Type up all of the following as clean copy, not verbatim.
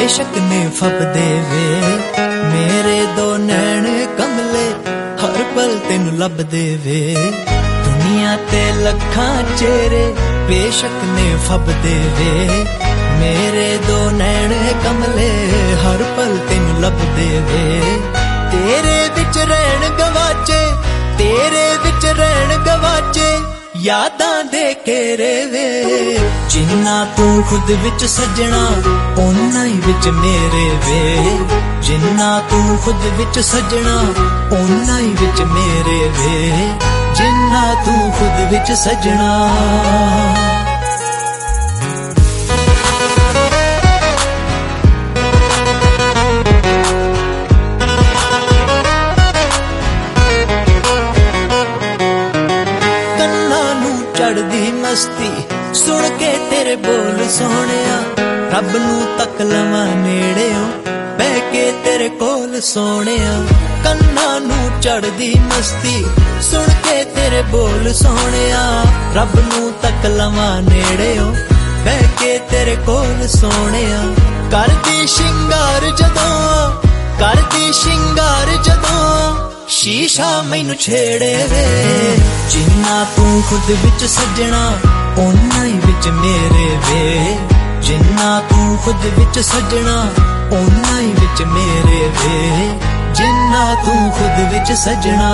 बेशक ने फबदे वे मेरे दो नैन कमले हर पल तेनू लभदे वे दुनिया ते लखां चेहरे बेशक ने फबदे वे मेरे दो नैन कमले हर पल तेनू लभदे वे तेरे विच रहन गवाचे तेरे विच रहन गवाचे यादां दे घेरे वे जिन्ना तू खुद विच सजना ओना ही विच मेरे वे जिन्ना तू खुद विच सजना ओना ही विच मेरे वे जिन्ना तू खुद विच सजना चढ़दी मस्ती सुन के तेरे बोल सोहणिया रब नू तक लवां नेड़ेओ बह के तेरे कोल सोहणिया कन्ना नू चढ़दी मस्ती सुन के तेरे बोल सोहणिया रब नू तक लवां नेड़ेओ बह के तेरे कोल सोहणिया करदी शिंगार जदों शीशा मैनू छेड़े वे जिन्ना तू खुद विच सजना ओना ही विच मेरे वे जिन्ना तू खुद विच सजना ओना ही विच मेरे वे जिन्ना तू खुद विच सजना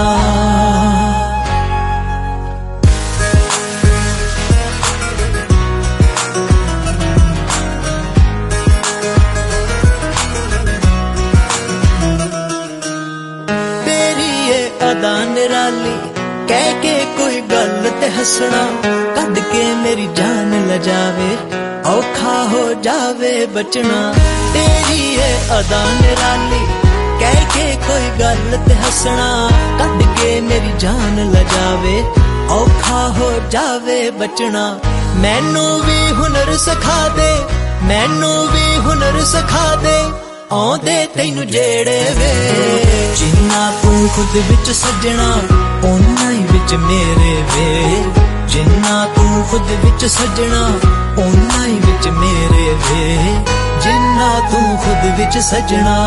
अदा निराली कह के कोई गल ते हसना कद के मेरी जान ल जावे औखा हो जावे बचना तेरी है अदा निराली कह के कोई गल ते हसना कद के मेरी जान ल जावे औखा हो जावे बचना मैनू भी हुनर सिखा दे मैनू भी हुनर सिखा दे आउंदे तैनू जेड़े वे जिन्ना तू खुद विच सजना ओना ही विच मेरे वे जिन्ना तू खुद विच सजना ओना ही विच मेरे वे जिन्ना तू खुद विच सजना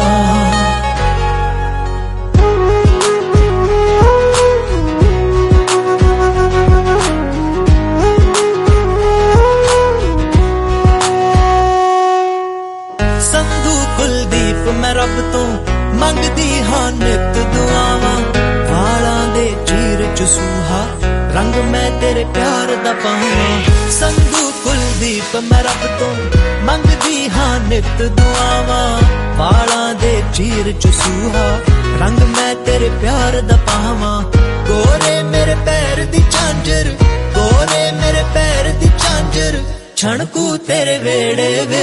मैं रब तो मंगदी हाँ नित दुआवां वालां दे चीर च सूहा रंग मैं तेरे प्यार दा पावां संधू कुलदीप मैं रब तो मंगदी हाँ नित दुआवां वालां दे चीर च सूहा रंग मैं तेरे प्यार दा पावां गोरे मेरे पैर दी झांजर गोरे मेरे पैर दी झांजर छणकू तेरे वेड़े वे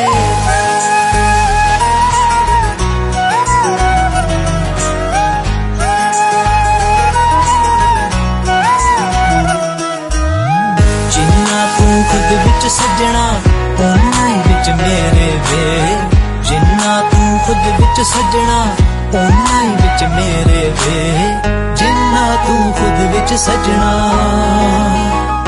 खुद विच सजना ओना ही विच मेरे वे जिन्ना तू खुद विच सजना ओना ही विच मेरे वे जिन्ना तू खुद विच सजना